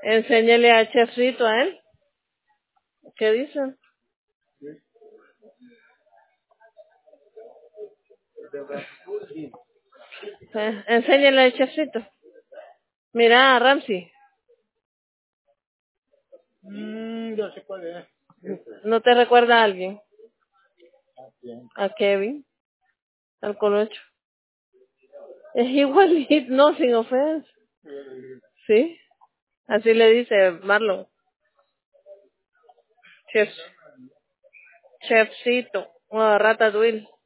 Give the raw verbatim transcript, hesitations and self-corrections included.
Enséñele a Chefcito a él. ¿Qué dicen? Eh, enséñele al Chefcito. Mira, Ramsey. Mm, yo sé cuál es. ¿No te recuerda a alguien? A Kevin. Al Colocho. Es igualito, no, sin ofensa. ¿Sí? Así le dice Marlon. Chef. Chefcito. Oh, Ratatouille.